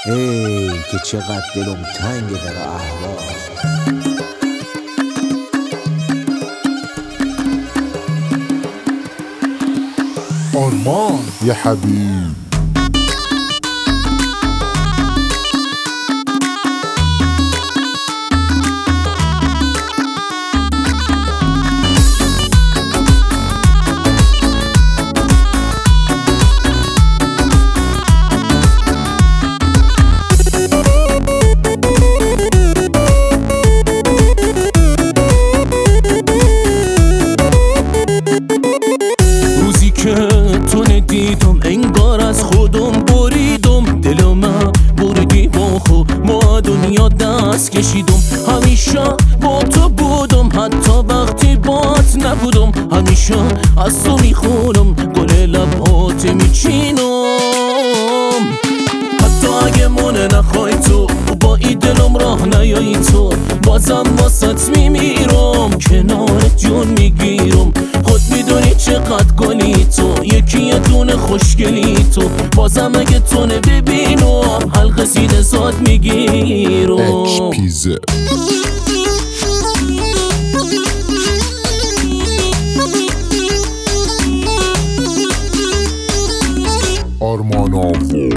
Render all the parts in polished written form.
ای که چقدر دلم تنگه در احوال. آرمان یه حبیب تو ندیدم انگار از خودم بریدم، دلم بردی با خود ما دنیا دست کشیدم. همیشه با تو بودم حتی وقتی بات نبودم، همیشه از تو میخونم گل لبات میچینم. حتی اگه من نخوای تو با این دلم راه نیایی تو، بازم واسط میمیرم کنارت جون میگیرم. خود میدونی چقدر گلی تو، یکی یه دونه خوشگلی تو، بازم اگه تو نببینم حلقه سینه زاد میگیرم. اچ آرمان آفو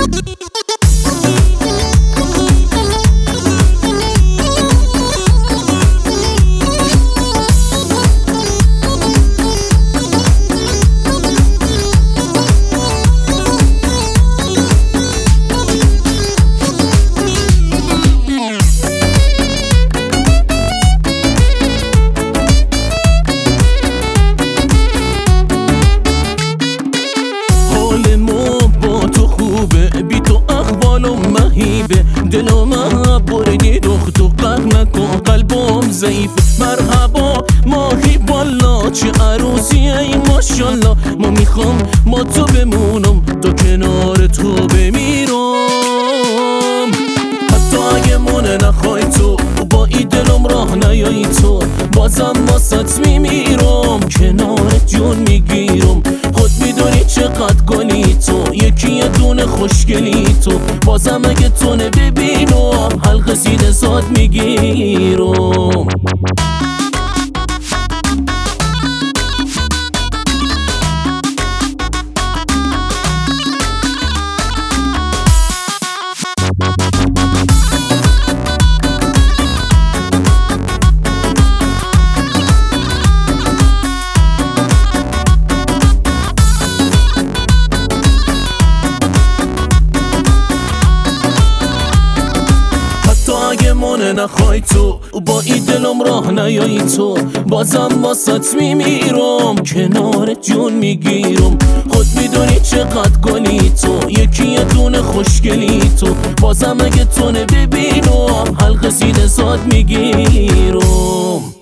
بی تو احوالم مهیبه، دلم بردی دخت و قهر نکن قلبم ضعیف. مرحبا ماهی بالا چه عروسی ای ماشالله، ما میخوام ما تو بمونم تا کنار تو بمیرم. حتی اگه من نخوای تو با این دلم راه نیایی تو، بازم واسط میمیرم کنارت جون میگیرم. خود میدونی چقدر گلی تو، یکی یه دونه خوشگلی تو، بازم اگه تو نببینم حلقه سینه زاد میگیرم. اگه من نخوای تو با این دلم راه نیایی تو، بازم واسط میمیرم کنارت جون میگیرم. خود میدونی چقدر گلی تو، یکی یه دونه خوشگلی تو، بازم اگه تو نببینم حلقه سینه زاد میگیرم.